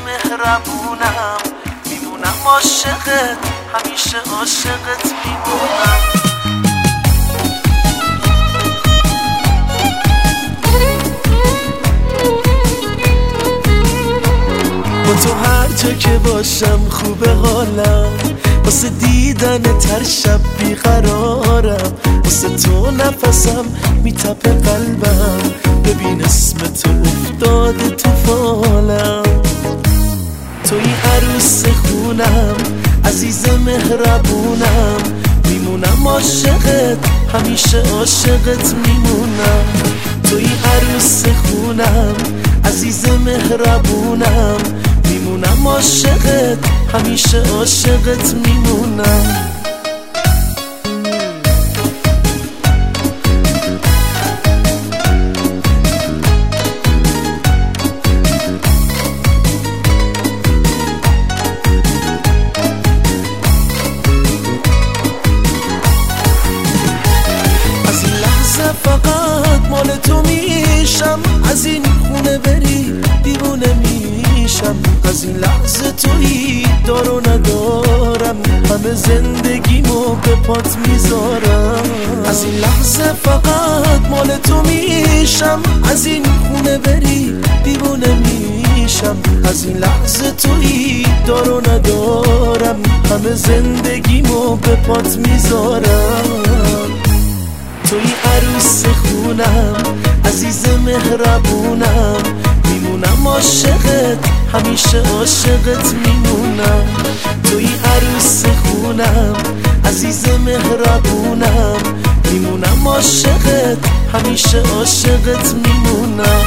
مهربونم، میمونم عاشقت، همیشه عاشقت میمونم. با تو هر جا که باشم خوبه حالم، واسه دیدن تر شب بیقرارم، واسه تو نفسم میتپه قلبم، ببین اسم تو افتاده تو فالم. توی عروس خونم، عزیز مهربونم، میمونم عاشقت، همیشه عاشقت میمونم. توی عروس خونم، عزیز مهربونم، میمونم عاشقت، همیشه عاشقت میمونم. از این لحظه فقط مال تو میشم، از این خونه بری دیوونه میشم. از این لحظه تویی دار و ندارم، همه زندگیمو به پات میذارم. از این لحظه فقط مال تو میشم، از این خونه بری دیوونه میشم. از این لحظه تویی دار و ندارم، همه زندگیمو به پات میذارم. توی عروس خونم، عزیز مهربونم، میمونم عاشقت، همیشه عاشقت میمونم. توی عروس خونم، عزیز مهربونم، میمونم عاشقت، همیشه عاشقت میمونم.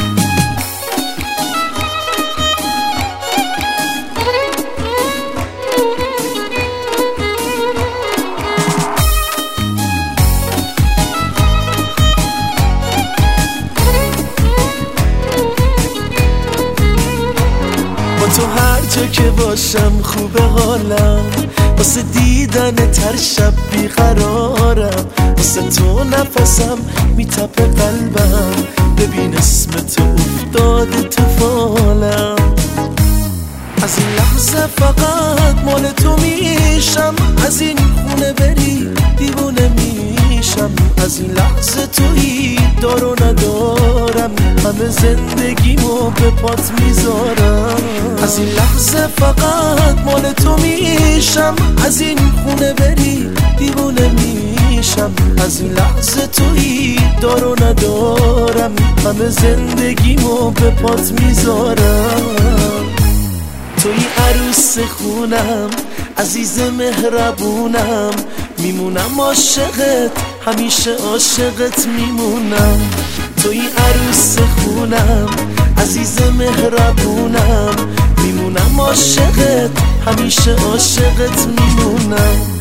تو هر جا که باشم خوبه حالم، واسه دیدن تر شب بیقرارم، واسه تو نفسم میتپه قلبم، ببین اسم تو افتاده تو فالم. از این لحظه فقط مال تو میشم، از این خونه بری دیوونه میشم. از این لحظه تویی دار و ندارم، همه زندگیمو به پات میذارم. از این لحظه فقط مال تو میشم، از این خونه بری دیوونه میشم. از این لحظه تویی دار و ندارم، همه زندگیمو به پات میذارم. توی عروس خونم، عزیز مهربونم، میمونم عاشقت، همیشه عاشقت میمونم. توی عروس خونم، عزیز مهربونم، میمونم عاشقت، همیشه عاشقت میمونم.